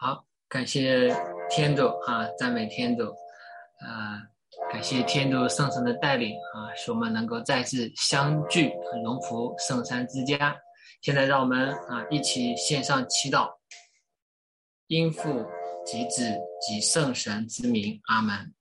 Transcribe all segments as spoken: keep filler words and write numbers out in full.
好，感谢天主啊，赞美天主，啊，感谢天主圣神的带领啊，使我们能够再次相聚，荣福圣山之家。现在让我们啊一起献上祈祷，因父及子及圣神之名，阿门。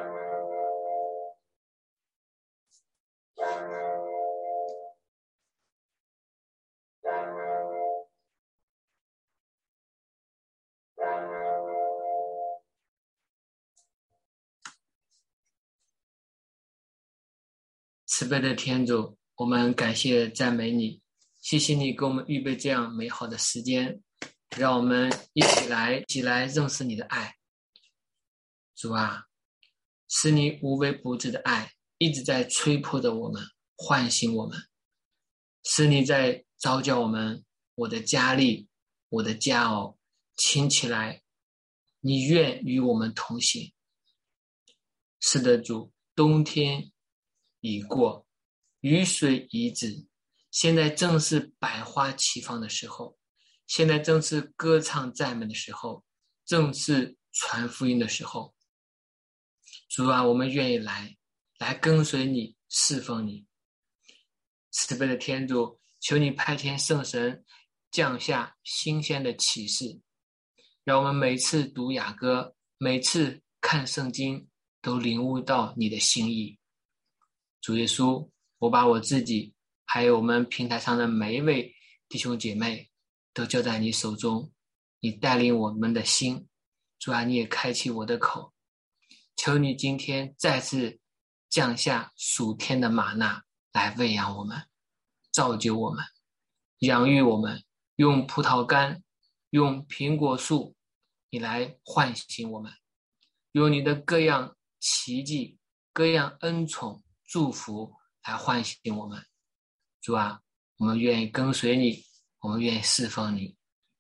慈悲的天主，我们感谢赞美你，谢谢你给我们预备这样美好的时间，让我们一起来一起来认识你的爱。主啊，是你无微不至的爱一直在吹破着我们，唤醒我们，是你在召叫我们，我的佳丽，我的佳偶，请起来，你愿与我们同行。是的，主，冬天已过，雨水已止，现在正是百花齐放的时候，现在正是歌唱赞美的时候，正是传福音的时候。主啊，我们愿意来来跟随你，侍奉你。慈悲的天主，求你派遣圣神降下新鲜的启示，让我们每次读雅歌，每次看圣经，都领悟到你的心意。主耶稣，我把我自己还有我们平台上的每一位弟兄姐妹都交在你手中，你带领我们的心。主啊，你也开启我的口，求你今天再次降下属天的玛纳来喂养我们，造就我们，养育我们，用葡萄干，用苹果树，你来唤醒我们，用你的各样奇迹，各样恩宠祝福来唤醒我们。主啊，我们愿意跟随你，我们愿意侍奉你。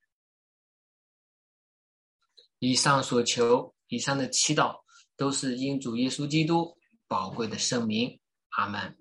以上所求，以上的祈祷都是因主耶稣基督宝贵的圣名，阿们。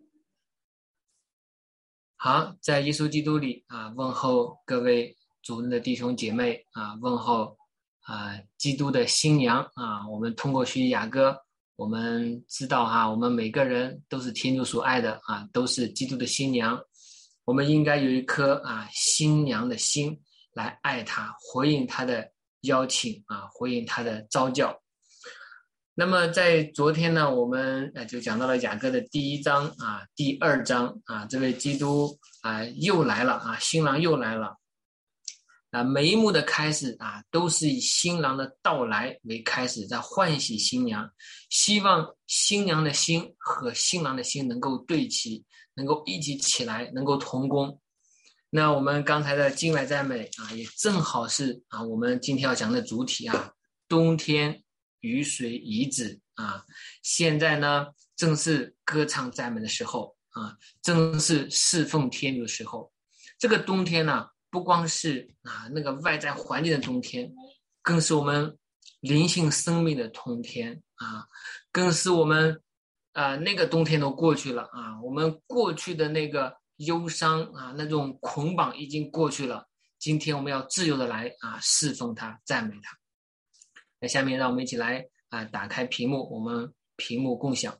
好，在耶稣基督里啊，问候各位主内的弟兄姐妹啊，问候啊基督的新娘啊。我们通过学习雅歌，我们知道哈、啊，我们每个人都是天主所爱的啊，都是基督的新娘。我们应该有一颗啊新娘的心来爱他，回应他的邀请啊，回应他的召叫。那么在昨天呢，我们呃就讲到了雅歌的第一章啊，第二章啊，这位基督啊又来了啊，新郎又来了啊，每一幕的开始啊，都是以新郎的到来为开始，在欢喜新娘，希望新娘的心和新郎的心能够对齐，能够一起起来，能够同工。那我们刚才的敬拜赞美啊，也正好是啊，我们今天要讲的主题啊，冬天雨水已止啊，现在呢正是歌唱赞美的时候啊，正是侍奉天主的时候。这个冬天呢，不光是啊那个外在环境的冬天，更是我们灵性生命的冬天啊，更是我们啊那个冬天都过去了啊，我们过去的那个忧伤啊，那种捆绑已经过去了。今天我们要自由的来啊侍奉他，赞美他。那下面让我们一起来啊打开屏幕，我们屏幕共享。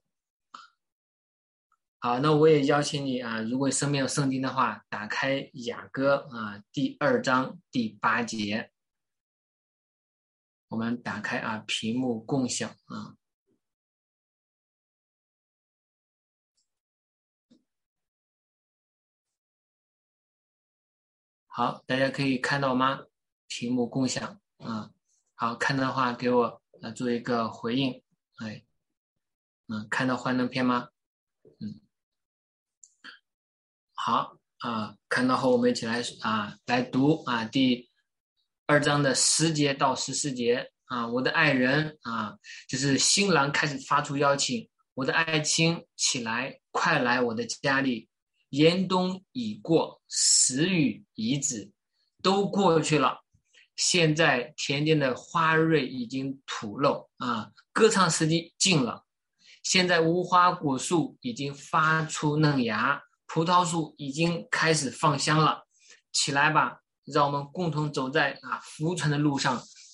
好，那我也邀请你啊，如果身边有圣经的话，打开雅歌啊第二章第八节，我们打开啊屏幕共享啊。好，大家可以看到吗？屏幕共享啊。好，看到的话给我啊做一个回应。哎，嗯，看到幻灯片吗？嗯。好啊，看到后我们一起来啊来读啊第二章的十节到十四节啊，我的爱人啊，就是新郎开始发出邀请，我的爱卿起来，快来我的家里，严冬已过，时雨已止，都过去了。现在田间的花蕊已经吐露啊，歌唱时机近了。现在无花果树已经发出嫩芽，葡萄树已经开始放香了。起来吧，让我们共同走在啊福传的路上，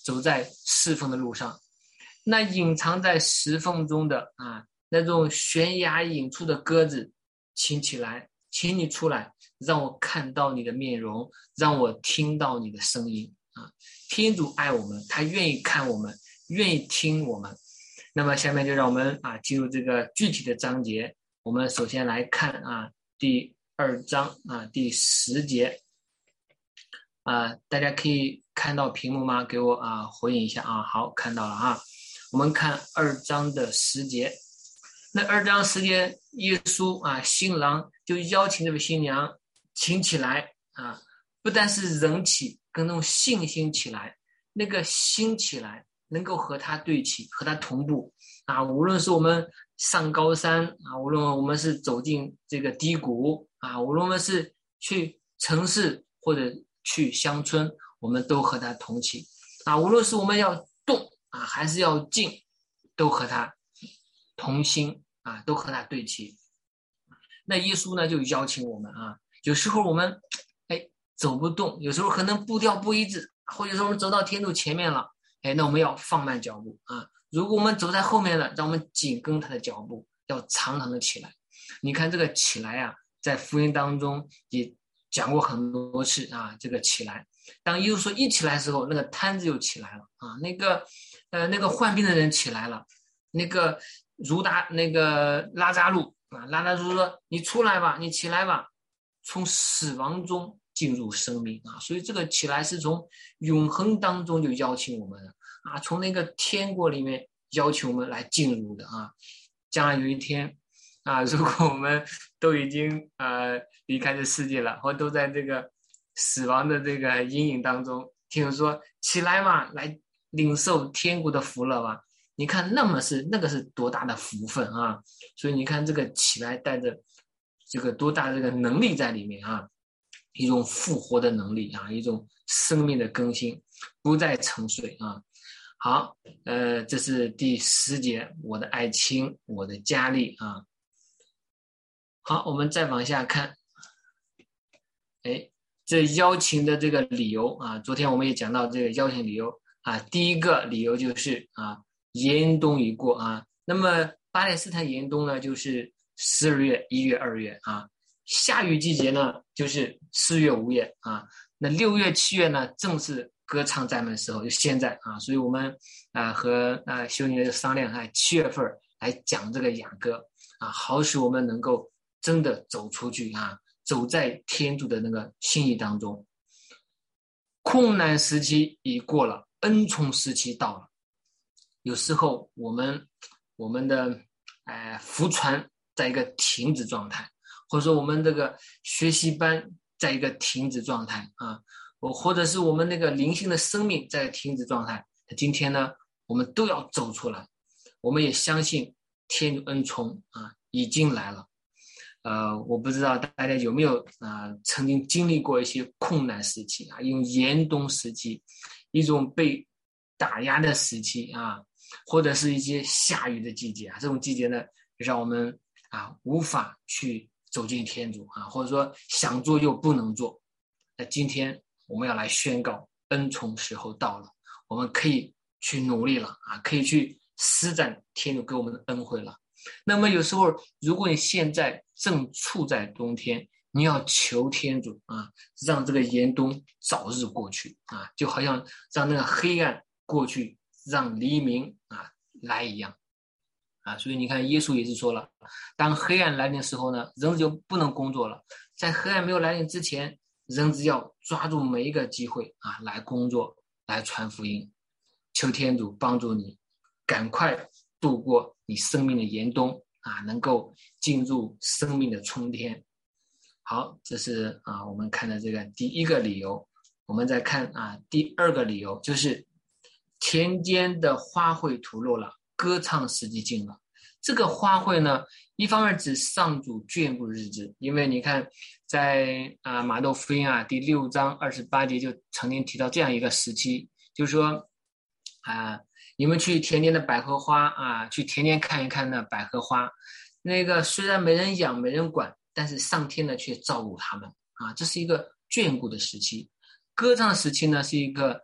走在侍奉的路上。那隐藏在石缝中的啊，那种悬崖隐处的鸽子，请起来，请你出来，让我看到你的面容，让我听到你的声音啊！天主爱我们，他愿意看我们，愿意听我们。那么下面就让我们啊进入这个具体的章节。我们首先来看啊第二章啊第十节啊，大家可以看到屏幕吗？给我啊回应一下啊。好，看到了啊。我们看二章的十节。那二章十节，耶稣啊新郎就邀请这位新娘请起来啊，不但是人起，跟那种信心起来，那个心起来能够和他对齐，和他同步啊。无论是我们上高山啊，无论我们是走进这个低谷啊，无论我们是去城市或者去乡村，我们都和他同起啊。无论是我们要动啊，还是要静，都和他同心啊，都和他对齐。那耶稣呢，就邀请我们啊，有时候我们哎走不动，有时候可能步调不一致，或者说我们走到天主前面了，哎，那我们要放慢脚步啊。如果我们走在后面了，让我们紧跟他的脚步，要常常的起来。你看这个起来啊，在福音当中也讲过很多次啊，这个起来。当耶稣说一起来的时候，那个摊子就起来了啊，那个呃那个患病的人起来了，那个如达那个拉扎路啊，拉扎路说你出来吧，你起来吧，从死亡中进入生命啊。所以这个起来是从永恒当中就邀请我们的啊，从那个天国里面要求我们来进入的啊。将来有一天啊，如果我们都已经呃离开这世界了，或都在这个死亡的这个阴影当中，听我说起来嘛，来领受天国的福乐吧。你看那么是那个是多大的福分啊。所以你看这个起来带着这个多大的这个能力在里面啊，一种复活的能力啊，一种生命的更新，不再沉睡啊。好，呃，这是第十节，我的爱卿，我的佳丽啊。好，我们再往下看，哎，这邀请的这个理由啊，昨天我们也讲到这个邀请理由啊，第一个理由就是啊，严冬已过啊，那么巴勒斯坦严冬呢，就是十二月、一月、二月啊，下雨季节呢，就是四月、五月啊，那六月、七月呢，正是歌唱赞美的时候，就现在啊，所以我们啊和啊修女就商量啊，七月份来讲这个雅歌啊，好使我们能够真的走出去啊，走在天主的那个心意当中。困难时期已过了，恩宠时期到了。有时候我们我们的呃福传在一个停止状态，或者说我们这个学习班在一个停止状态啊。或者是我们那个灵性的生命在停止状态，今天呢，我们都要走出来。我们也相信天主恩宠啊已经来了。呃，我不知道大家有没有啊、呃、曾经经历过一些困难时期啊，一种严冬时期，一种被打压的时期啊，或者是一些下雨的季节啊，这种季节呢，让我们啊无法去走进天主啊，或者说想做又不能做。那今天我们要来宣告恩宠时候到了，我们可以去努力了啊，可以去施展天主给我们的恩惠了。那么有时候如果你现在正处在冬天，你要求天主啊，让这个严冬早日过去啊，就好像让那个黑暗过去，让黎明啊来一样啊。所以你看耶稣也是说了，当黑暗来临的时候呢，人就不能工作了。在黑暗没有来临之前，人只要抓住每一个机会啊，来工作，来传福音，求天主帮助你，赶快度过你生命的严冬啊，能够进入生命的春天。好，这是啊我们看的这个第一个理由。我们再看啊第二个理由，就是田间的花卉吐落了，歌唱时机近了。这个花卉呢，一方面指上主眷顾日子，因为你看在啊马窦福音啊第六章二十八节就曾经提到这样一个时期，就是说啊你们去田间的百合花啊，去田间看一看那百合花，那个虽然没人养没人管，但是上天呢却照顾他们啊，这是一个眷顾的时期。歌唱的时期呢是一个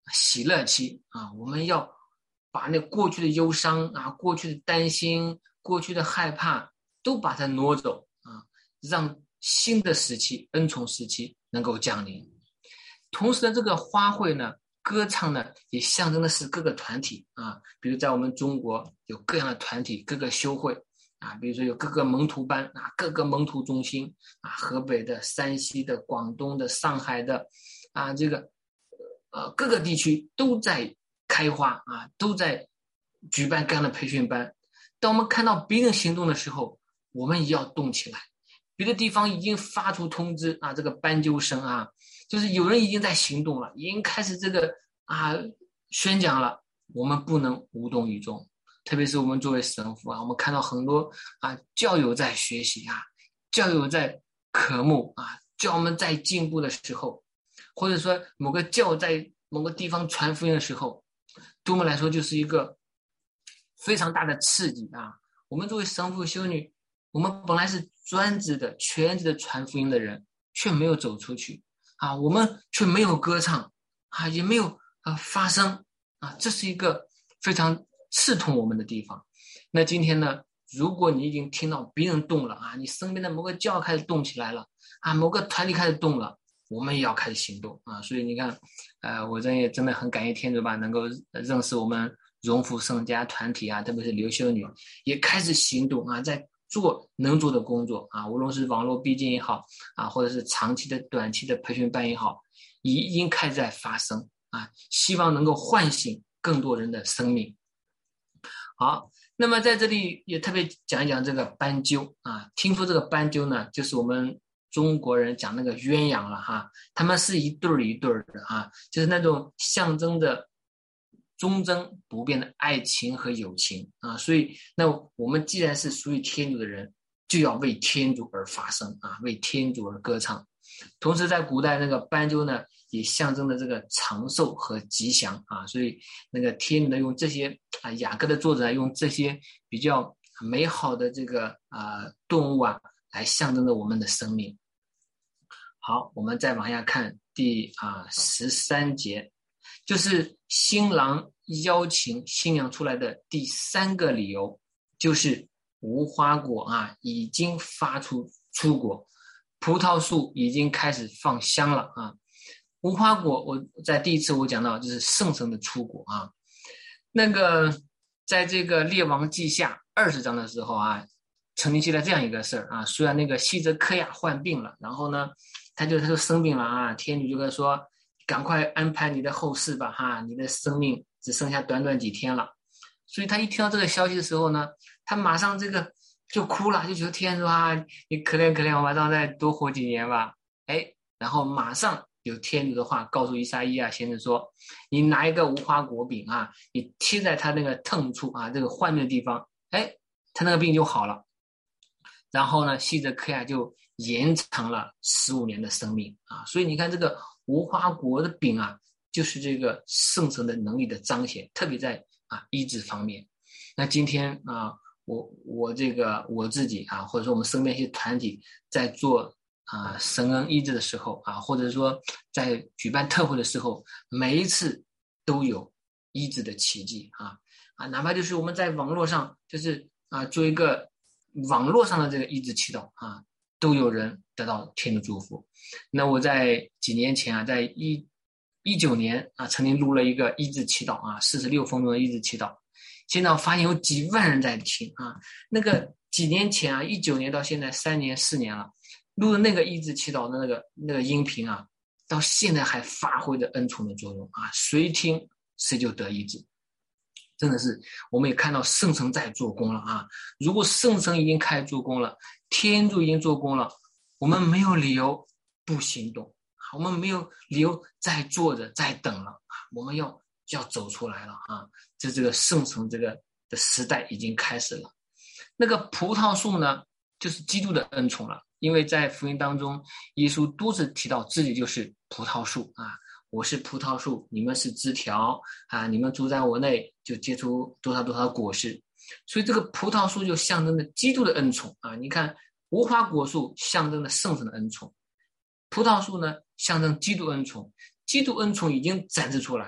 喜乐期啊，我们要把那过去的忧伤啊、过去的担心、过去的害怕都把它挪走啊，让新的时期、恩宠时期能够降临。同时呢，这个花卉呢，歌唱呢，也象征的是各个团体啊，比如在我们中国有各样的团体、各个修会啊，比如说有各个蒙图班啊、各个蒙图中心啊，河北的、山西的、广东的、上海的啊，这个呃各个地区都在开花啊，都在举办各样的培训班。当我们看到别人行动的时候，我们也要动起来。别的地方已经发出通知啊，这个斑鸠声啊，就是有人已经在行动了，已经开始这个啊宣讲了。我们不能无动于衷，特别是我们作为神父啊，我们看到很多啊教友在学习啊，教友在渴慕啊，教我们在进步的时候，或者说某个教在某个地方传福音的时候，对我们来说就是一个非常大的刺激啊。我们作为神父修女，我们本来是专职的全职的传福音的人，却没有走出去啊，我们却没有歌唱啊，也没有啊发声啊，这是一个非常刺痛我们的地方。那今天呢，如果你已经听到别人动了啊，你身边的某个教开始动起来了啊，某个团体开始动了，我们也要开始行动啊。所以你看，呃，我真也真的很感谢天主吧，能够认识我们荣福圣家团体啊，特别是刘修女也开始行动啊，在做能做的工作啊，无论是网络逼近也好啊，或者是长期的、短期的培训班也好，已经开始在发生啊，希望能够唤醒更多人的生命。好，那么在这里也特别讲一讲这个斑鸠啊，听说这个斑鸠呢，就是我们中国人讲那个鸳鸯了哈，他们是一对儿一对儿的啊，就是那种象征着忠贞不变的爱情和友情啊，所以那我们既然是属于天主的人，就要为天主而发声啊，为天主而歌唱。同时在古代那个斑鸠呢，也象征着这个长寿和吉祥啊，所以那个天主呢用这些啊，雅歌的作者用这些比较美好的这个啊动物啊，来象征着我们的生命。好，我们再往下看第啊十三节，就是新郎邀请新娘出来的第三个理由，就是无花果啊已经发出出果，葡萄树已经开始放香了啊。无花果，我在第一次我讲到就是圣神的出果啊。那个在这个列王记下二十章的时候啊，曾经记得这样一个事儿啊，虽然那个希泽克亚患病了，然后呢，他就他就生病了啊，天主就跟他说，赶快安排你的后事吧哈，你的生命只剩下短短几天了。所以他一听到这个消息的时候呢，他马上这个就哭了，就觉得天主啊，你可怜可怜我，马上再多活几年吧。哎，然后马上有天主的话告诉以撒依亚先生说，你拿一个无花果饼啊，你贴在他那个疼处啊，这个患病的地方，哎，他那个病就好了。然后呢，希泽克亚就延长了十五年的生命啊。所以你看这个无花果的饼啊，就是这个圣神的能力的彰显，特别在啊医治方面。那今天啊，我我这个我自己啊，或者说我们身边一些团体在做啊神恩医治的时候啊，或者说在举办特会的时候，每一次都有医治的奇迹啊啊，哪怕就是我们在网络上就是啊做一个网络上的这个医治祈祷啊，都有人得到天的祝福。那我在几年前啊，在一一九年啊，曾经录了一个医治祈祷啊，四十六分钟的医治祈祷。现在我发现有几万人在听啊，那个几年前啊，一九年到现在三年四年了，录的那个医治祈祷的那个那个音频啊，到现在还发挥着恩宠的作用啊，谁听谁就得医治。真的是，我们也看到圣神在做工了啊！如果圣神已经开始做工了，天主已经做工了，我们没有理由不行动，我们没有理由再坐着再等了，我们要要走出来了啊！这这个圣神这个的时代已经开始了。那个葡萄树呢，就是基督的恩宠了，因为在福音当中，耶稣多次提到自己就是葡萄树啊。我是葡萄树，你们是枝条啊！你们住在我内，就结出多少多少果实。所以这个葡萄树就象征着基督的恩宠啊！你看，无花果树象征着圣神的恩宠，葡萄树呢象征基督恩宠。基督恩宠已经展示出来了，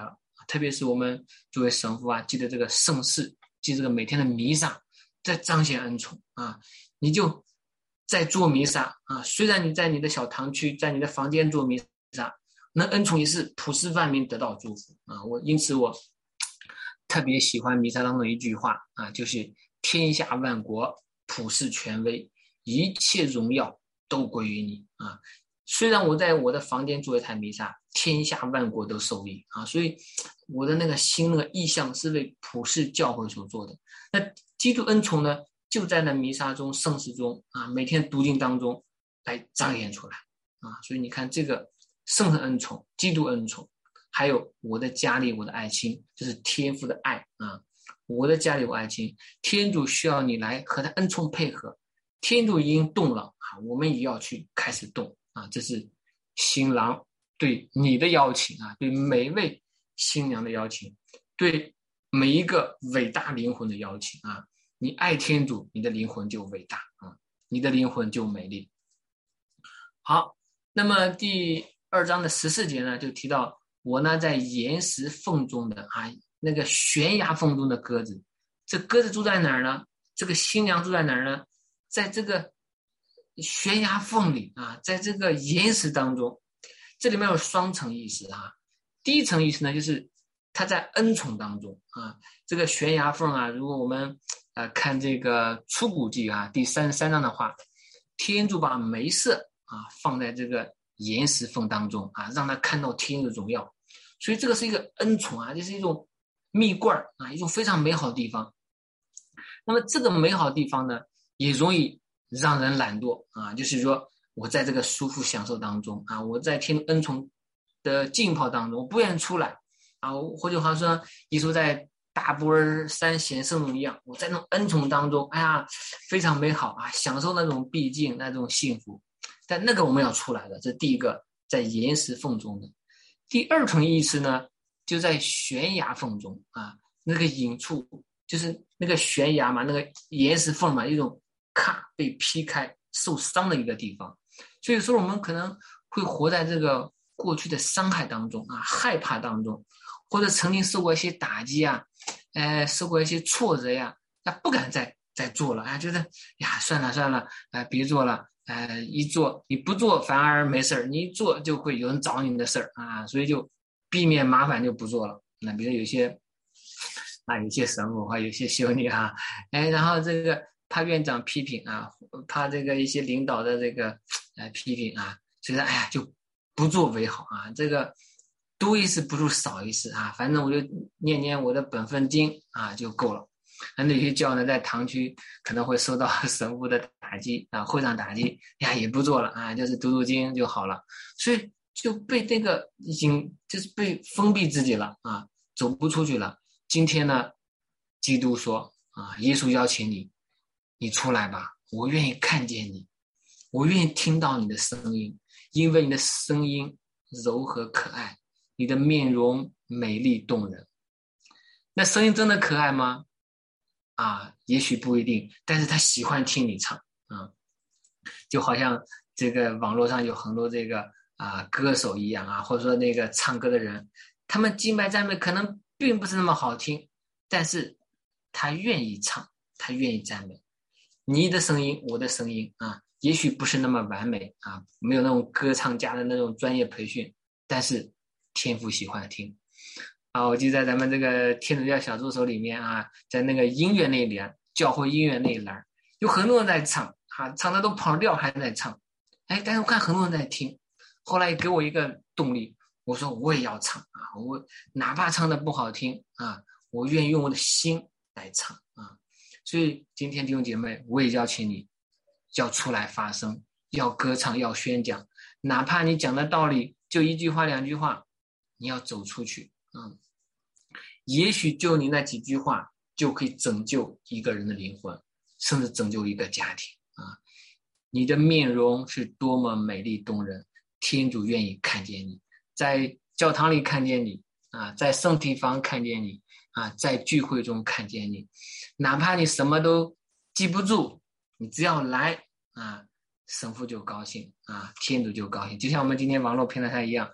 特别是我们作为神父啊，记得这个圣事，记得这个每天的弥撒，在彰显恩宠啊。你就在做弥撒啊，虽然你在你的小堂区，在你的房间做弥撒，那恩宠也是普世万民得到祝福啊。我因此我特别喜欢弥撒当中一句话啊，就是天下万国普世权威，一切荣耀都归于你啊。虽然我在我的房间做一台弥撒，天下万国都受益啊，所以我的那个心那个意向是为普世教会所做的。那基督恩宠呢，就在那弥撒中、圣事中啊，每天读经当中来彰显出来啊。所以你看，这个圣神恩宠、基督恩宠，还有我的家里、我的爱亲，就是天父的爱啊。我的家里、我爱亲，天主需要你来和他恩宠配合。天主已经动了啊，我们也要去开始动啊。这是新郎对你的邀请啊，对每一位新娘的邀请，对每一个伟大灵魂的邀请啊。你爱天主，你的灵魂就伟大啊，你的灵魂就美丽。好，那么第二章的十四节呢，就提到我呢在岩石缝中的啊，那个悬崖缝中的鸽子。这鸽子住在哪儿呢？这个新娘住在哪儿呢？在这个悬崖缝里啊，在这个岩石当中。这里面有双层意思啊。第一层意思呢，就是他在恩宠当中啊。这个悬崖缝啊，如果我们呃看这个出谷记啊第三十三章的话，天主把梅瑟啊放在这个岩石缝当中啊，让他看到天的荣耀。所以这个是一个恩宠啊，这是一种蜜罐啊，一种非常美好的地方。那么这个美好的地方呢，也容易让人懒惰啊，就是说我在这个舒服享受当中啊，我在天恩宠的浸泡当中，我不愿意出来啊。或者好像说耶稣在大波尔山显圣容一样，我在那种恩宠当中，哎呀，非常美好啊，享受那种毕竟那种幸福。但那个我们要出来的，这是第一个，在岩石缝中的。第二层意思呢，就在悬崖缝中啊，那个隐处就是那个悬崖嘛，那个岩石缝嘛，一种咔被劈开受伤的一个地方。所以说我们可能会活在这个过去的伤害当中啊，害怕当中，或者曾经受过一些打击啊，呃，受过一些挫折呀，那不敢再再做了啊，觉得呀算了算了，啊、呃，别做了。呃，一做你不做反而没事儿，你一做就会有人找你的事儿啊，所以就避免麻烦就不做了。那比如有些啊，有些神父啊，有些修女啊，哎，然后这个怕院长批评啊，怕这个一些领导的这个呃批评啊，所以说哎呀就不做为好啊，这个多一事不如少一事啊，反正我就念念我的本分经啊就够了。那有些教呢，在堂区可能会受到神父的打击啊，会上打击呀，也不做了啊，就是读读经就好了，所以就被这个已经就是被封闭自己了啊，走不出去了。今天呢，基督说啊，耶稣邀请你，你出来吧，我愿意看见你，我愿意听到你的声音，因为你的声音柔和可爱，你的面容美丽动人。那声音真的可爱吗？啊，也许不一定，但是他喜欢听你唱啊，就好像这个网络上有很多这个啊歌手一样啊，或者说那个唱歌的人，他们敬拜赞美可能并不是那么好听，但是他愿意唱，他愿意赞美。你的声音，我的声音啊，也许不是那么完美啊，没有那种歌唱家的那种专业培训，但是天父喜欢听。啊，我记得在咱们这个天主教小助手里面啊，在那个音乐那一栏，教会音乐那一栏，有很多人在唱啊，唱的都跑调还在唱，哎，但是我看很多人在听，后来给我一个动力，我说我也要唱啊，我哪怕唱的不好听啊，我愿意用我的心来唱啊。所以今天弟兄姐妹，我也邀请你，要出来发声，要歌唱，要宣讲，哪怕你讲的道理就一句话两句话，你要走出去啊。也许就你那几句话就可以拯救一个人的灵魂，甚至拯救一个家庭啊！你的面容是多么美丽动人，天主愿意看见你，在教堂里看见你啊，在圣体房看见你啊，在聚会中看见你，哪怕你什么都记不住，你只要来啊，神父就高兴啊，天主就高兴。就像我们今天网络平台上一样，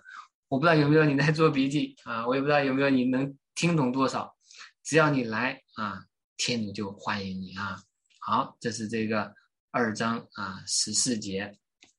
我不知道有没有你在做笔记啊，我也不知道有没有你能听懂多少。只要你来啊，天主就欢迎你啊。好，这是这个二章啊十四节。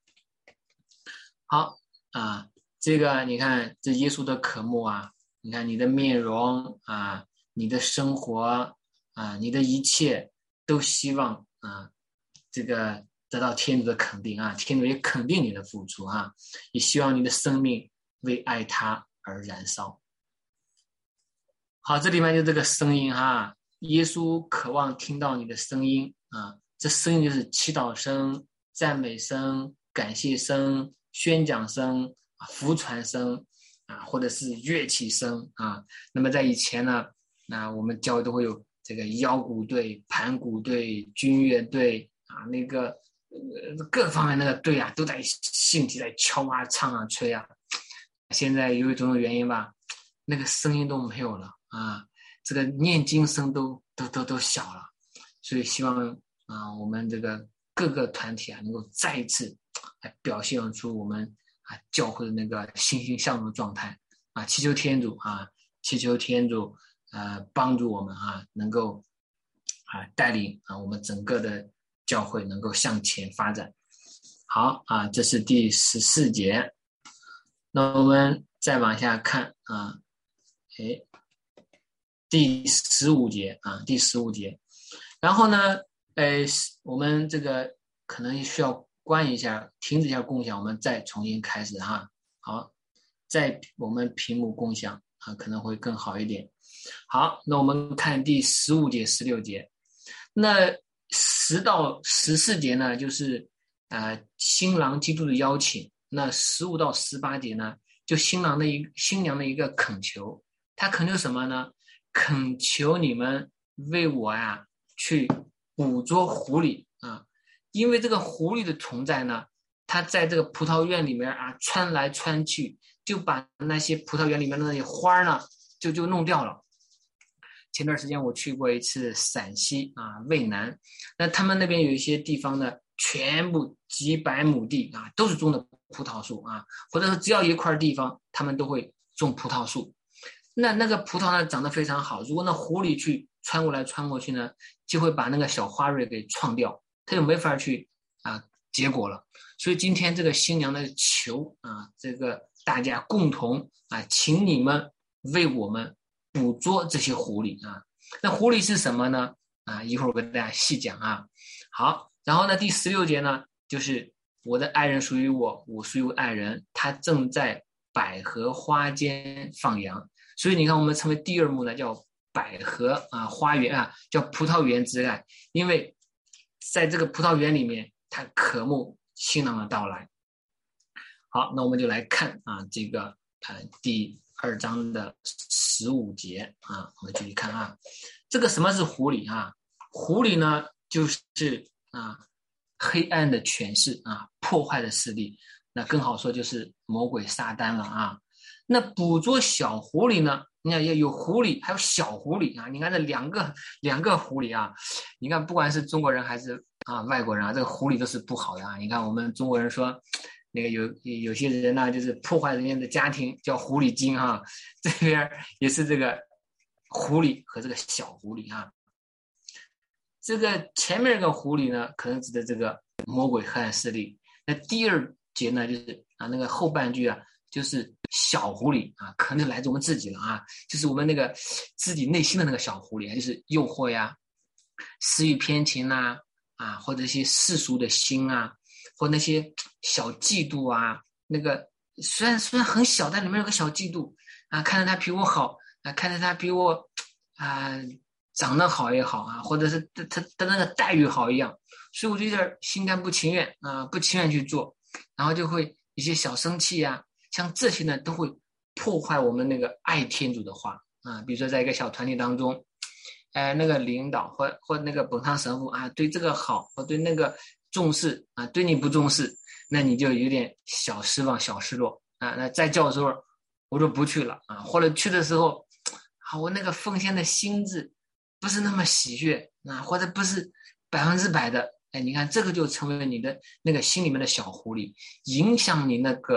好啊，这个你看这耶稣的渴慕啊，你看你的面容啊，你的生活啊，你的一切都希望啊，这个得到天主的肯定啊，天主也肯定你的付出啊，也希望你的生命为爱他而燃烧。好，这里面就这个声音哈，耶稣渴望听到你的声音啊，这声音就是祈祷声、赞美声、感谢声、宣讲声、福传声啊，或者是乐器声啊。那么在以前呢，那我们教会都会有这个腰鼓队、盘鼓队、军乐队啊，那个呃各方面那个队啊，都在兴起在敲啊、唱啊、吹啊。现在由于种种原因吧，那个声音都没有了。啊，这个念经声都都都都小了，所以希望啊，我们这个各个团体啊，能够再一次来表现出我们啊教会的那个欣欣向荣的状态啊，祈求天主啊，祈求天主呃帮助我们啊，能够啊带领啊我们整个的教会能够向前发展。好啊，这是第十四节，那我们再往下看啊，哎。第十五节啊，第十五节，然后呢，呃，我们这个可能需要关一下，停止一下共享，我们再重新开始哈。好，在我们屏幕共享啊，可能会更好一点。好，那我们看第十五节、十六节，那十到十四节呢，就是呃新郎基督的邀请；那十五到十八节呢，就新郎的一新娘的一个恳求，他恳求什么呢？恳求你们为我呀去捕捉狐狸啊，因为这个狐狸的存在呢，它在这个葡萄园里面啊穿来穿去，就把那些葡萄园里面的那些花呢就就弄掉了。前段时间我去过一次陕西啊渭南，那他们那边有一些地方呢，全部几百亩地啊都是种的葡萄树啊，或者说只要一块地方，他们都会种葡萄树。那那个葡萄呢长得非常好，如果那狐狸去穿过来穿过去呢，就会把那个小花蕊给撞掉，它就没法去啊结果了。所以今天这个新娘的求啊，这个大家共同啊，请你们为我们捕捉这些狐狸啊。那狐狸是什么呢？啊，一会儿我跟大家细讲啊。好，然后呢，第十六节呢，就是我的爱人属于我，我属于我爱人，他正在百合花间放羊。所以你看，我们称为第二幕呢，叫百合啊花园啊，叫葡萄园之爱，因为在这个葡萄园里面，他渴慕新郎的到来。好，那我们就来看啊，这个呃第二章的十五节啊，我们继续看啊，这个什么是狐狸啊？狐狸呢，就是啊黑暗的权势啊，破坏的势力，那更好说就是魔鬼撒旦了啊。那捕捉小狐狸呢？你看也有狐狸，还有小狐狸啊！你看这两个两个狐狸啊，你看不管是中国人还是啊外国人啊，这个狐狸都是不好的啊！你看我们中国人说，那个有有些人呢，就是破坏人家的家庭，叫狐狸精哈、啊。这边也是这个狐狸和这个小狐狸啊。这个前面这个狐狸呢，可能指的这个魔鬼黑暗势力。那第二节呢，就是啊那个后半句啊。就是小狐狸啊，可能来自我们自己了啊，就是我们那个自己内心的那个小狐狸，就是诱惑呀、私欲偏情呐、啊，啊，或者一些世俗的心啊，或那些小嫉妒啊，那个虽然虽然很小，但里面有个小嫉妒啊，看着他比我好啊，看着他比我啊长得好也好啊，或者是他他的那个待遇好一样，所以我就有点心甘不情愿啊，不情愿去做，然后就会一些小生气呀、啊。像这些呢，都会破坏我们那个爱天主的话啊。比如说，在一个小团体当中，哎，那个领导或或那个本堂神父啊，对这个好，或对那个重视啊，对你不重视，那你就有点小失望、小失落啊。那在教的时候，我就不去了啊，或者去的时候，啊，我那个奉献的心智不是那么喜悦啊，或者不是百分之百的。哎，你看这个就成为你的那个心里面的小狐狸，影响你那个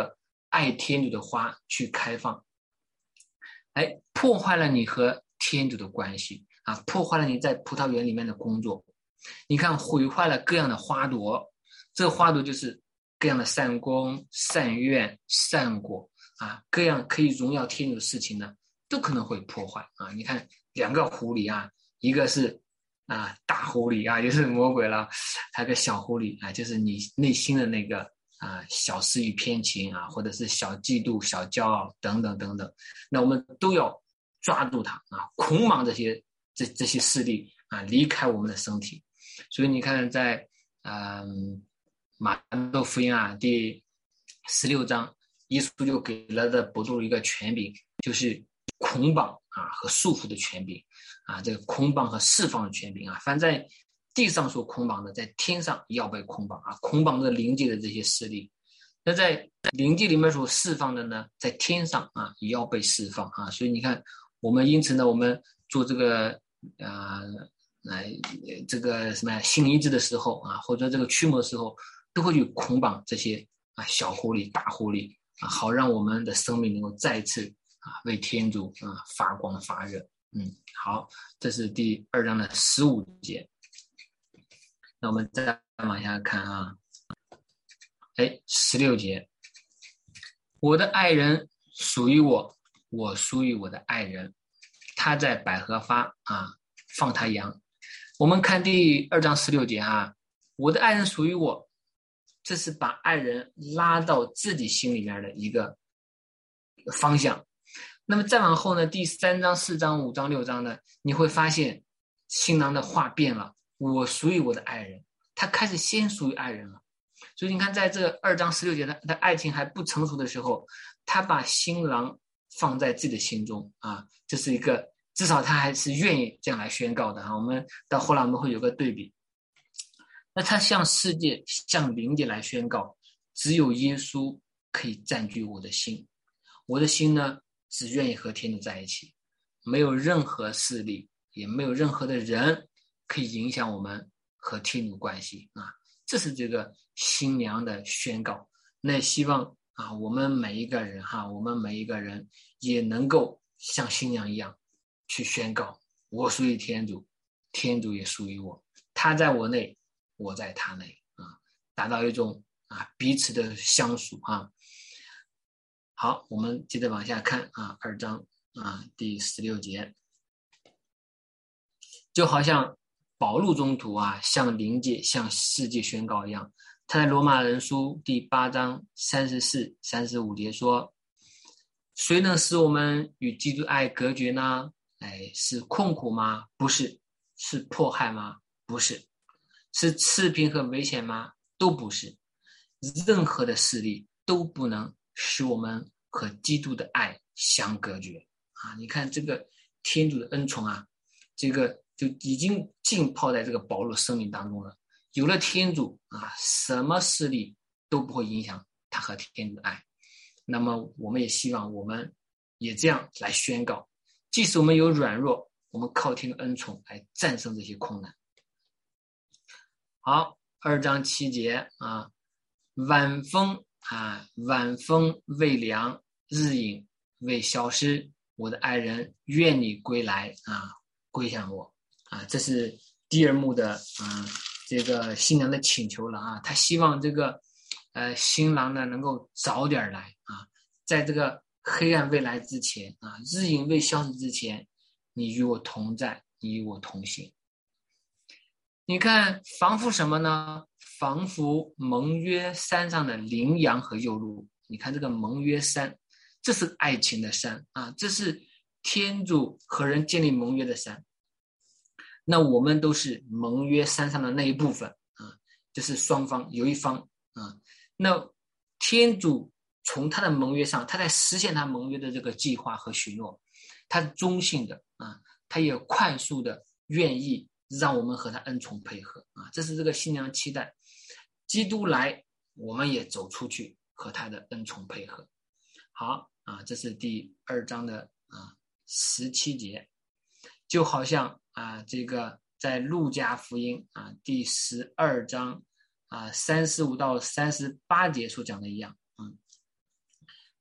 爱天主的花去开放，哎，破坏了你和天主的关系啊，破坏了你在葡萄园里面的工作。你看，毁坏了各样的花朵，这个花朵就是各样的善功、善愿、善果啊，各样可以荣耀天主的事情呢，都可能会破坏啊。你看，两个狐狸啊，一个是啊大狐狸啊，就是魔鬼了，还有个小狐狸啊，就是你内心的那个啊小私欲偏情啊，或者是小嫉妒、小骄傲等等等等，那我们都要抓住它啊，捆绑这些这这些势力啊，离开我们的身体。所以你看在，在嗯马窦福音啊第十六章，耶稣就给了的伯多禄一个权柄，就是捆绑啊和束缚的权柄啊，这个捆绑和释放的权柄啊，凡在地上所捆绑的，在天上也要被捆绑啊，捆绑着灵界的这些势力。那在灵界里面所释放的呢，在天上啊也要被释放啊。所以你看，我们因此呢，我们做这个啊。呃来这个什么信医治的时候啊，或者这个驱魔的时候，都会去捆绑这些啊小狐狸、大狐狸啊，好让我们的生命能够再次啊为天主啊发光发热。嗯，好，这是第二章的十五节。那我们再往下看啊，哎，十六节，我的爱人属于我，我属于我的爱人，他在百合花啊放他羊。我们看第二章十六节啊，我的爱人属于我，这是把爱人拉到自己心里面的一个方向。那么再往后呢，第三章、四章、五章、六章呢，你会发现新郎的话变了，我属于我的爱人，他开始先属于爱人了。所以你看，在这二章十六节的的爱情还不成熟的时候，他把新郎放在自己的心中啊，这是一个。至少他还是愿意这样来宣告的啊！我们到后来我们会有个对比。那他向世界、向灵界来宣告，只有耶稣可以占据我的心，我的心呢，只愿意和天主在一起，没有任何势力，也没有任何的人可以影响我们和天主关系啊！这是这个新娘的宣告。那也希望啊，我们每一个人哈，我们每一个人也能够像新娘一样。去宣告我属于天主，天主也属于我，他在我内，我在他内啊，达到一种啊彼此的相属啊。好，我们接着往下看啊，二章啊第十六节，就好像保禄宗徒啊向灵界向世界宣告一样，他在罗马人书第八章三十四、三十五节说：“谁能使我们与基督爱隔绝呢？哎，是困苦吗？不是。是迫害吗？不是。是赤贫和危险吗？都不是。任何的势力都不能使我们和基督的爱相隔绝啊！你看这个天主的恩宠啊，这个就已经浸泡在这个保禄生命当中了。有了天主啊，什么势力都不会影响他和天主的爱。那么我们也希望我们也这样来宣告，即使我们有软弱，我们靠天的恩宠来战胜这些困难。好，二章七节啊，晚风啊，晚风未凉，日影未消失，我的爱人，愿你归来啊，归向我啊，这是第二幕的啊，这个新娘的请求了啊，他希望这个呃新郎呢能够早点来啊，在这个黑暗未来之前啊，日影未消失之前，你与我同在，你与我同行。你看，仿佛什么呢？仿佛盟约山上的羚羊和幼鹿。你看这个盟约山，这是爱情的山啊，这是天主和人建立盟约的山。那我们都是盟约山上的那一部分啊，就是双方有一方啊。那天主从他的盟约上，他在实现他盟约的这个计划和许诺，他是忠信的啊，他也快速的愿意让我们和他恩宠配合啊，这是这个新娘期待。基督来，我们也走出去和他的恩宠配合。好啊，这是第二章的啊十七节，就好像啊这个在路加福音啊第十二章啊三十五到三十八节所讲的一样。嗯，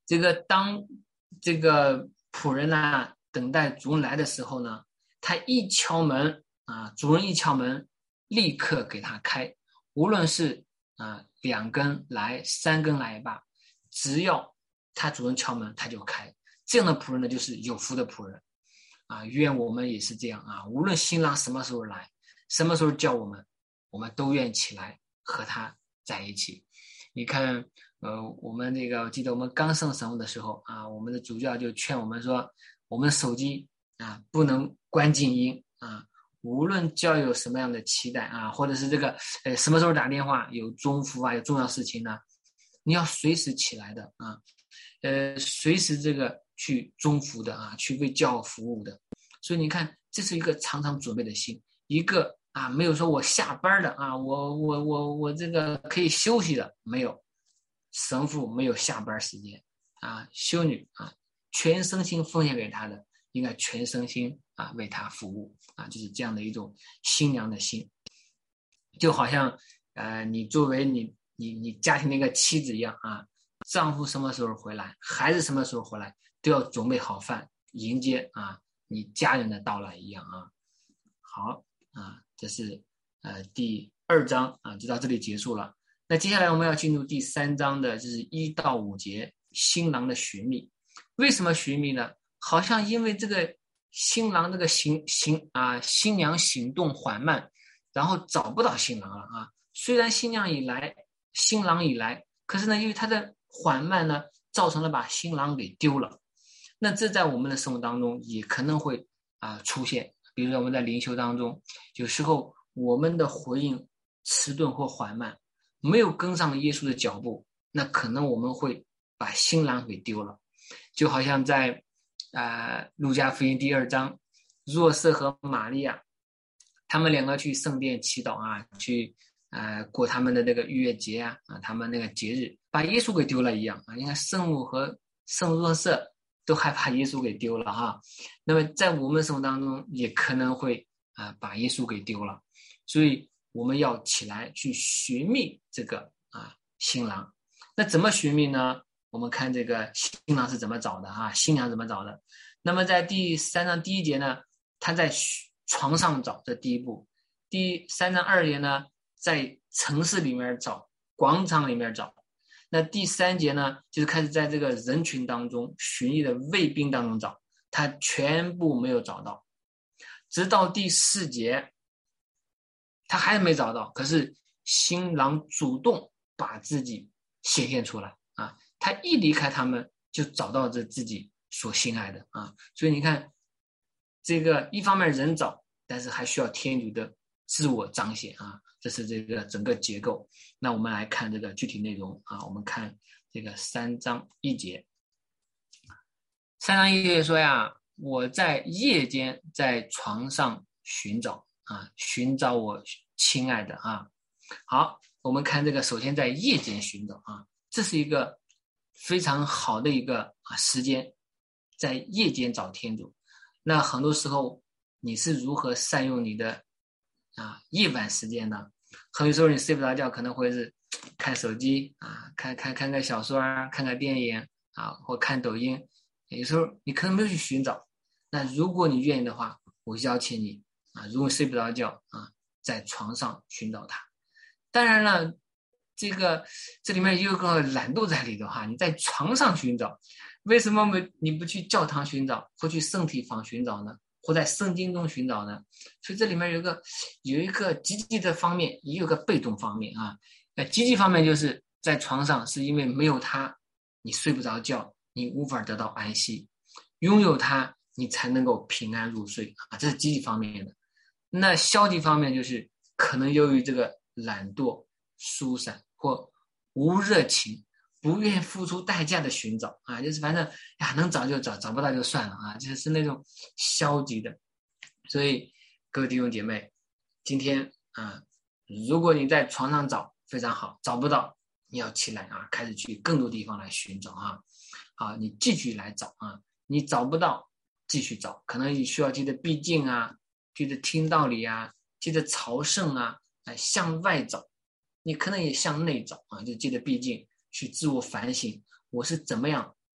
这个当这个仆人呢等待主人来的时候呢，他一敲门啊，主人一敲门，立刻给他开，无论是啊两更来三更来吧，只要他主人敲门他就开。这样的仆人呢就是有福的仆人啊，愿我们也是这样啊，无论新郎什么时候来，什么时候叫我们，我们都愿起来和他在一起。你看呃，我们这个我记得我们刚上神父的时候啊，我们的主教就劝我们说，我们手机啊不能关静音啊，无论交有什么样的期待啊，或者是这个呃什么时候打电话有中福啊有重要事情呢，你要随时起来的啊，呃随时这个去中福的啊，去为教服务的。所以你看，这是一个常常准备的心，一个啊没有说我下班的啊，我我我我这个可以休息的，没有。神父没有下班时间啊，修女啊全身心奉献给他的，应该全身心啊为他服务啊，就是这样的一种新娘的心。就好像呃你作为你你你家庭的一个妻子一样啊，丈夫什么时候回来，孩子什么时候回来，都要准备好饭迎接啊你家人的到来一样啊。好啊，这是呃第二章啊，就到这里结束了。那接下来我们要进入第三章的，就是一到五节，新郎的寻觅。为什么寻觅呢？好像因为这个新郎这个行行啊，新娘行动缓慢，然后找不到新郎了啊。虽然新娘已来，新郎已来，可是呢，因为他的缓慢呢，造成了把新郎给丢了。那这在我们的生活当中也可能会啊出现，比如说我们在灵修当中，有时候我们的回应迟钝或缓慢，没有跟上耶稣的脚步，那可能我们会把新郎给丢了。就好像在呃路加福音第二章，若瑟和玛利亚他们两个去圣殿祈祷啊，去呃过他们的那个逾越节啊，啊他们那个节日，把耶稣给丢了一样啊。你看圣母和圣若瑟都害怕耶稣给丢了哈。那么在我们生活当中也可能会啊、呃、把耶稣给丢了，所以我们要起来去寻觅这个啊新郎。那怎么寻觅呢？我们看这个新郎是怎么找的啊，新娘怎么找的。那么在第三章第一节呢，他在床上找，这第一步。第三章二节呢，在城市里面找，广场里面找。那第三节呢，就是开始在这个人群当中寻觅的卫兵当中找，他全部没有找到。直到第四节他还没找到，可是新郎主动把自己显现出来啊！他一离开他们，就找到这自己所心爱的啊！所以你看，这个一方面人找，但是还需要天主的自我彰显啊！这是这个整个结构。那我们来看这个具体内容啊，我们看这个三章一节。三章一节说呀，我在夜间在床上寻找啊，寻找我亲爱的啊。好，我们看这个，首先在夜间寻找啊，这是一个非常好的一个啊时间，在夜间找天主。那很多时候你是如何善用你的啊夜晚时间呢？很多时候你睡不着觉，可能会是看手机啊，看看看个小说啊，看个电影啊，或看抖音。有时候你可能没有去寻找。那如果你愿意的话，我邀请你啊，如果睡不着觉啊，在床上寻找它。当然了，这个这里面也有个懒惰在里头哈，你在床上寻找，为什么你不去教堂寻找，或去圣体坊寻找呢？或在圣经中寻找呢？所以这里面有一个有一个积极的方面，也有个被动方面啊。那积极方面就是在床上，是因为没有它，你睡不着觉，你无法得到安息；拥有它，你才能够平安入睡啊。这是积极方面的。那消极方面就是可能由于这个懒惰、疏散或无热情，不愿付出代价的寻找啊，就是反正呀能找就找，找不到就算了啊，就是那种消极的。所以各位弟兄姐妹，今天啊，如果你在床上找非常好，找不到你要起来啊，开始去更多地方来寻找啊。好，你继续来找啊，你找不到继续找，可能你需要记得闭经啊，记得听道理啊，记得朝圣啊，来向外找。你可能也向内找啊，就记得闭经去自我反省，我是怎么样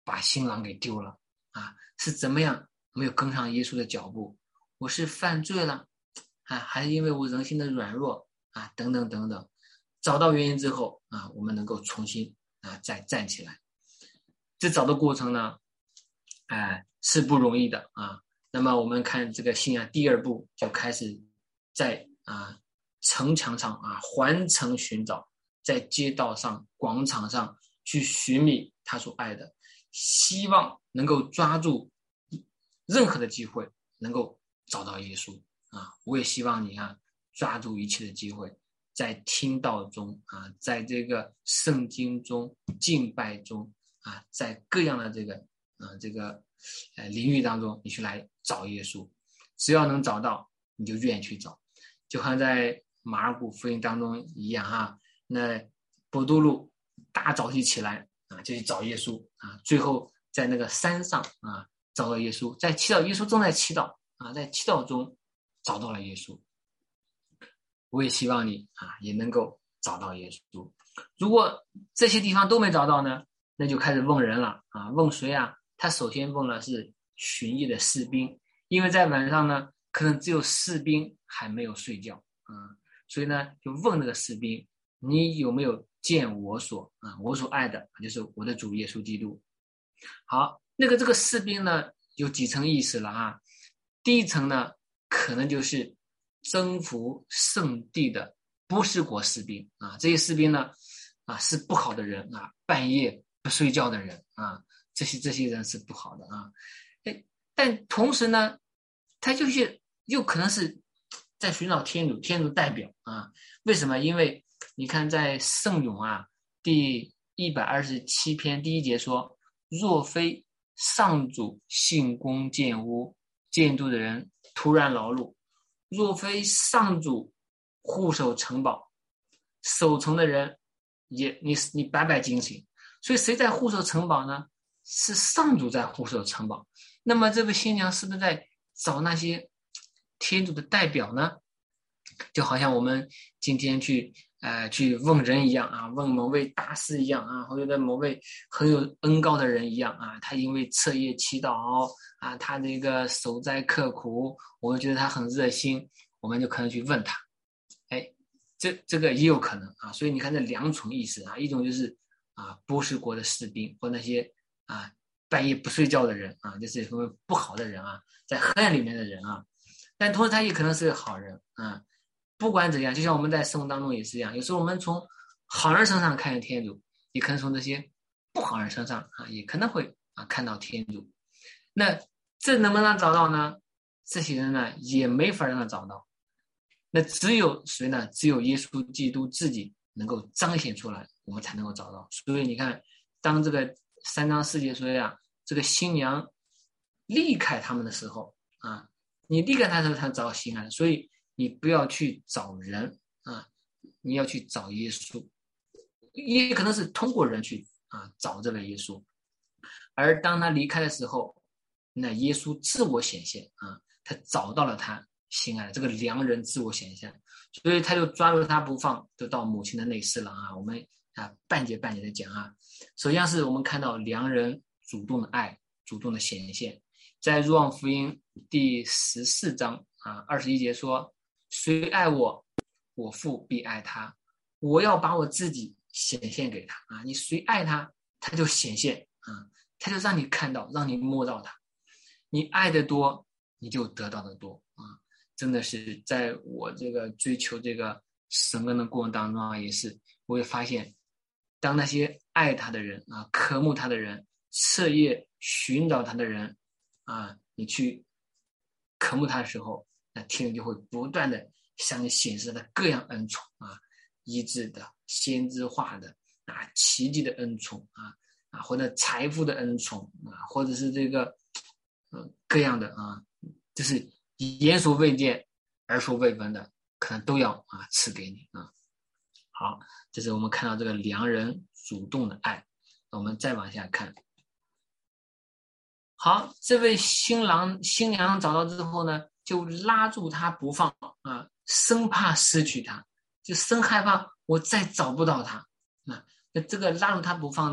把新郎给丢了啊？是怎么样没有跟上耶稣的脚步？我是犯罪了啊，还是因为我人性的软弱啊？等等等等，找到原因之后啊，我们能够重新啊再站起来。这找的过程呢，哎、呃，是不容易的啊。那么我们看这个信仰第二步就开始在啊城墙上啊环城寻找，在街道上、广场上去寻觅他所爱的，希望能够抓住任何的机会，能够找到耶稣啊！我也希望你啊抓住一切的机会，在听道中啊，在这个圣经中、敬拜中啊，在各样的这个啊这个呃领域当中，你去来找耶稣，只要能找到，你就愿意去找，就像在马尔谷福音当中一样啊。那伯多禄大早起起来啊，就去找耶稣啊，最后在那个山上啊找到耶稣，在祈祷，耶稣正在祈祷啊，在祈祷中找到了耶稣。我也希望你啊也能够找到耶稣。如果这些地方都没找到呢，那就开始问人了啊，问谁啊？他首先问了是巡夜的士兵，因为在晚上呢，可能只有士兵还没有睡觉啊，所以呢，就问那个士兵，你有没有见我所啊我所爱的，就是我的主耶稣基督。好，那个这个士兵呢，有几层意思了啊？第一层呢，可能就是征服圣地的波斯国士兵啊，这些士兵呢，啊是不好的人啊，半夜不睡觉的人啊，这些这些人是不好的啊。哎，但同时呢，他就是又可能是在寻找天主，天主代表啊。为什么？因为你看在圣咏啊第一百二十七篇第一节说，若非上主信公建屋，建筑的人突然劳碌，若非上主护守城堡，守城的人也你你百百惊醒。所以谁在护守城堡呢？是上主在护守城堡。那么这位新娘是不是在找那些天主的代表呢？就好像我们今天去呃去问人一样啊，问某位大师一样啊，或者某位很有恩高的人一样啊，他因为彻夜祈祷啊，他这个守斋刻苦，我们觉得他很热心，我们就可能去问他。哎，这这个也有可能啊。所以你看这两种意思啊，一种就是啊波斯国的士兵或那些啊半夜不睡觉的人啊，就是什么不好的人啊，在黑暗里面的人啊，但同时他也可能是个好人啊。不管怎样，就像我们在生活当中也是一样，有时候我们从好人身上看见天主，也可能从这些不好人身上啊，也可能会啊看到天主。那这能不能找到呢？这些人呢也没法让他找到。那只有谁呢？只有耶稣基督自己能够彰显出来，我们才能够找到。所以你看，当这个三章四节说呀，这个新娘离开他们的时候啊，你离开他的时候，他找到心安。所以你不要去找人啊，你要去找耶稣，也可能是通过人去啊找这位耶稣。而当他离开的时候，那耶稣自我显现啊，他找到了他心爱的这个良人自我显现，所以他就抓住他不放，就到母亲的内室了啊。我们啊半节半节的讲啊，首先是我们看到良人主动的爱，主动的显现，在若望福音第十四章啊二十一节说，谁爱我，我父必爱他，我要把我自己显现给他啊！你谁爱他，他就显现啊，他就让你看到，让你摸到他。你爱的多，你就得到的多啊！真的是在我这个追求这个神恩的过程当中啊，也是我会发现，当那些爱他的人啊、渴慕他的人、彻夜寻找他的人啊，你去渴慕他的时候，那天主就会不断的向你显示的各样恩宠啊，医治的、先知化的啊、奇迹的恩宠啊啊，或者财富的恩宠啊，或者是这个呃各样的啊，就是言所未见、耳所未闻的，可能都要啊赐给你啊。好，这是我们看到这个良人主动的爱。我们再往下看。好，这位新郎新娘找到之后呢，就拉住他不放啊，生怕失去他，就生害怕我再找不到他。那那这个拉住他不放呢，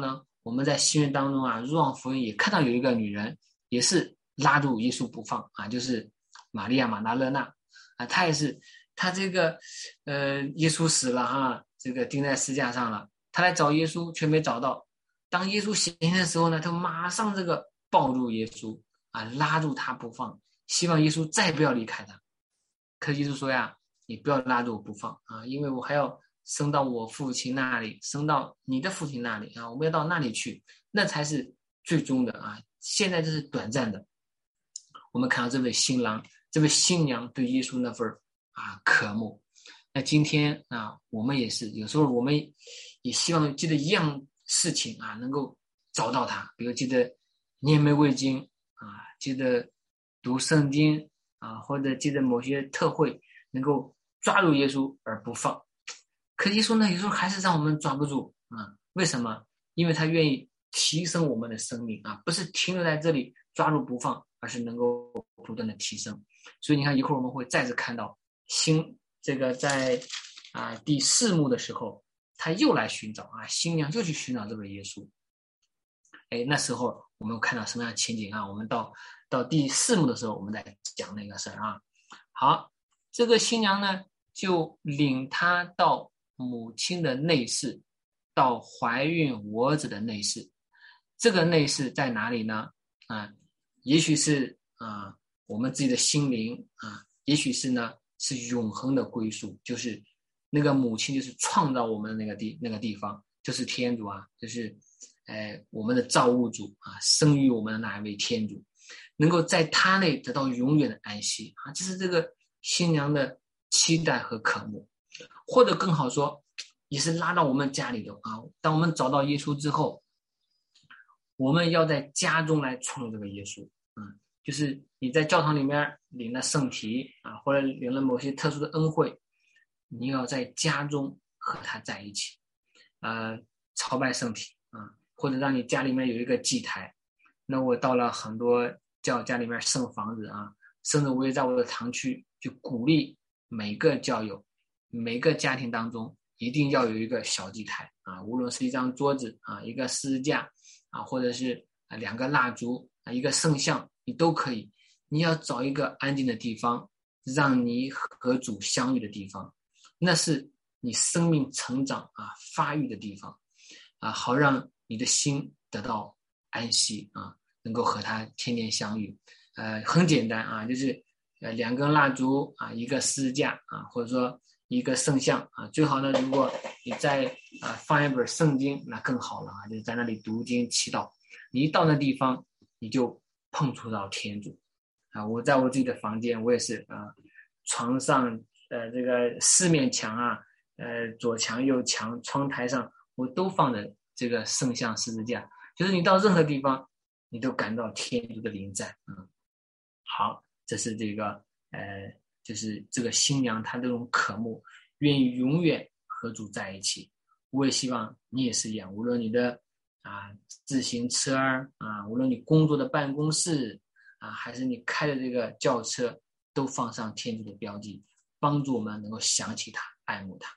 我们在新约当中啊，若望福音也看到有一个女人，也是拉住耶稣不放啊，就是玛利亚马达勒纳啊，她也是，她这个呃，耶稣死了哈，这个钉在十字架上了，她来找耶稣却没找到。当耶稣显现的时候呢，她马上这个抱住耶稣啊，拉住他不放，希望耶稣再不要离开他。可耶稣说呀，你不要拉住我不放啊，因为我还要升到我父亲那里，升到你的父亲那里啊，我们要到那里去，那才是最终的啊。现在这是短暂的。我们看到这位新郎，这位新娘对耶稣那份啊渴慕。那今天啊，我们也是，有时候我们也希望记得一样事情啊，能够找到他，比如记得念玫瑰经啊，记得读圣经啊，或者记得某些特会，能够抓住耶稣而不放。可耶稣呢，有时候还是让我们抓不住啊。为什么？因为他愿意提升我们的生命啊，不是停留在这里抓住不放，而是能够不断的提升。所以你看，一会儿我们会再次看到新这个在啊第四幕的时候，他又来寻找啊，新娘又去寻找这位耶稣。哎，那时候我们看到什么样的情景啊？我们到到第四幕的时候，我们再讲那个事儿啊。好，这个新娘呢，就领他到母亲的内室，到怀孕我子的内室。这个内室在哪里呢？啊，也许是啊我们自己的心灵啊，也许是呢是永恒的归宿，就是那个母亲，就是创造我们的那个地那个地方，就是天主啊，就是呃我们的造物主啊，生育我们的那一位天主，能够在他内得到永远的安息啊，这是这个新娘的期待和渴慕。或者更好说，也是拉到我们家里的啊。当我们找到耶稣之后，我们要在家中来创造这个耶稣。嗯，就是你在教堂里面领了圣体啊，或者领了某些特殊的恩惠，你要在家中和他在一起，呃，朝拜圣体啊，或者让你家里面有一个祭台。那我到了很多教家里面圣房子啊，甚至我也在我的堂区就鼓励每个教友。每个家庭当中一定要有一个小祭台啊，无论是一张桌子啊，一个十字架啊，或者是啊两个蜡烛啊，一个圣像，你都可以。你要找一个安静的地方，让你和主相遇的地方，那是你生命成长啊发育的地方啊，好让你的心得到安息啊，能够和他天天相遇。呃，很简单啊，就是呃两根蜡烛啊，一个十字架啊，或者说一个圣像啊，最好呢，如果你再啊放一本圣经，那更好了啊，就是在那里读经祈祷。你一到那地方，你就碰触到天主啊。我在我自己的房间，我也是啊，床上呃这个四面墙啊，呃左墙右墙窗台上，我都放着这个圣像十字架，就是你到任何地方，你都感到天主的临在。嗯，好，这是这个呃。就是这个新娘她这种渴慕，愿意永远和主在一起。我也希望你也是一样，无论你的啊自行车啊，无论你工作的办公室啊，还是你开的这个轿车，都放上天主的标记，帮助我们能够想起他，爱慕他。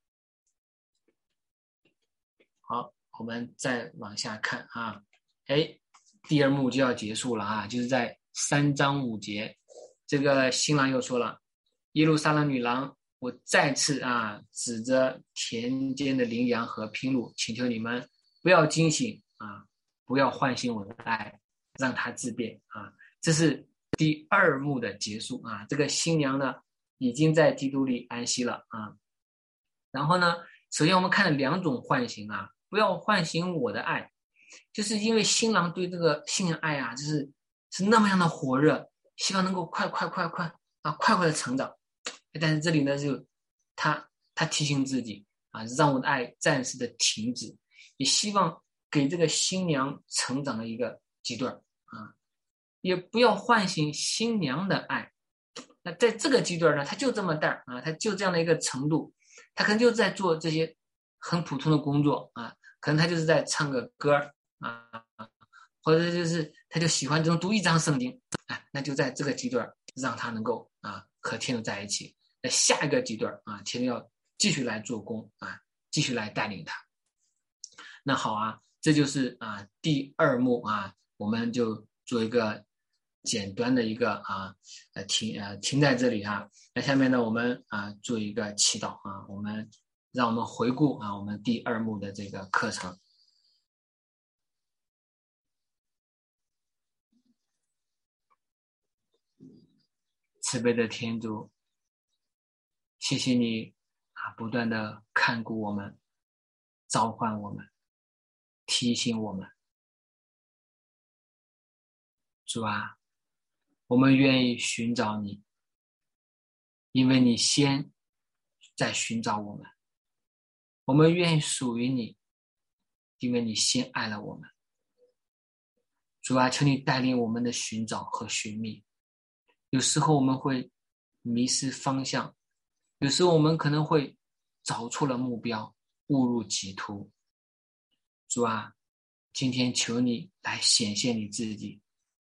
好，我们再往下看啊，哎，第二幕就要结束了啊，就是在三章五节。这个新郎又说了，耶路撒冷女郎，我再次啊指着田间的羚羊和牦鹿，请求你们不要惊醒啊，不要唤醒我的爱，让它自变啊。这是第二幕的结束啊。这个新娘呢，已经在基督里安息了啊。然后呢，首先我们看了两种唤醒啊，不要唤醒我的爱，就是因为新郎对这个新娘爱啊，就是是那么样的火热。希望能够快快快快啊，快快的成长，但是这里呢，就他他提醒自己啊，让我的爱暂时的停止，也希望给这个新娘成长的一个阶段啊，也不要唤醒新娘的爱。那在这个阶段呢，他就这么大啊，他就这样的一个程度，他可能就在做这些很普通的工作啊，可能他就是在唱个歌啊，或者就是他就喜欢这种读一章圣经。啊，那就在这个阶段让他能够啊和天主在一起。那下一个阶段啊，天主要继续来做工啊，继续来带领他。那好啊， 这就是啊第二幕啊，我们就做一个简单的一个啊呃停呃停在这里哈。那下面呢，我们啊做一个祈祷啊，我们让我们回顾啊我们第二幕的这个课程。慈悲的天主，谢谢你啊，不断的看顾我们，召唤我们，提醒我们。主啊，我们愿意寻找你，因为你先在寻找我们。我们愿意属于你，因为你先爱了我们。主啊，求你带领我们的寻找和寻觅。有时候我们会迷失方向，有时候我们可能会找错了目标，误入歧途。主啊，今天求你来显现你自己，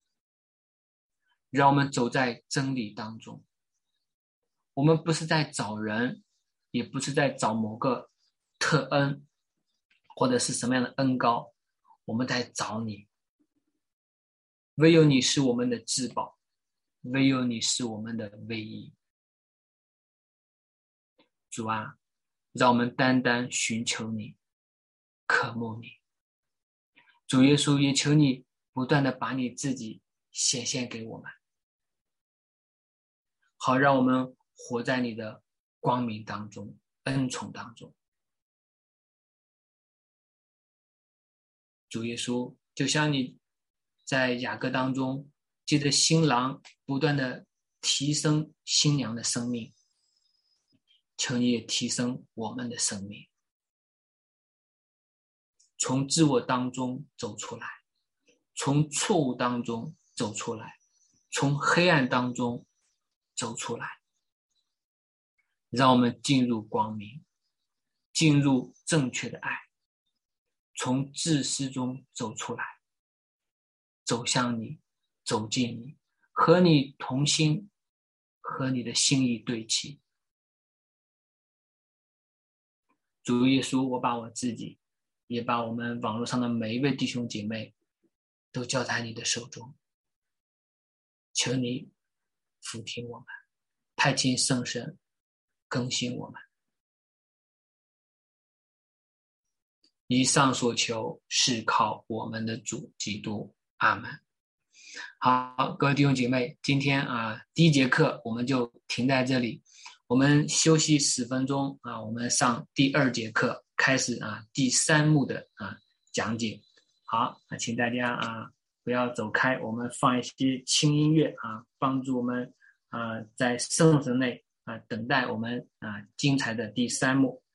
让我们走在真理当中。我们不是在找人，也不是在找某个特恩，或者是什么样的恩膏，我们在找你。唯有你是我们的至宝，唯有你是我们的唯一。主啊，让我们单单寻求你，渴慕你。主耶稣，也求你不断的把你自己显现给我们，好让我们活在你的光明当中，恩宠当中。主耶稣，就像你在雅歌当中，借着新郎不断的提升新娘的生命，求你也提升我们的生命，从自我当中走出来，从错误当中走出来，从黑暗当中走出来，让我们进入光明，进入正确的爱，从自私中走出来，走向你，走进你，和你同心，和你的心意对齐。主耶稣，我把我自己，也把我们网络上的每一位弟兄姐妹都交在你的手中，求你俯听我们，派遣圣神更新我们。以上所求是靠我们的主基督，阿们。好，各位弟兄姐妹，今天啊第一节课我们就停在这里，我们休息十分钟啊，我们上第二节课，开始啊第三幕的啊讲解。好，那请大家啊不要走开，我们放一些轻音乐啊，帮助我们啊在圣神内啊等待我们啊精彩的第三幕。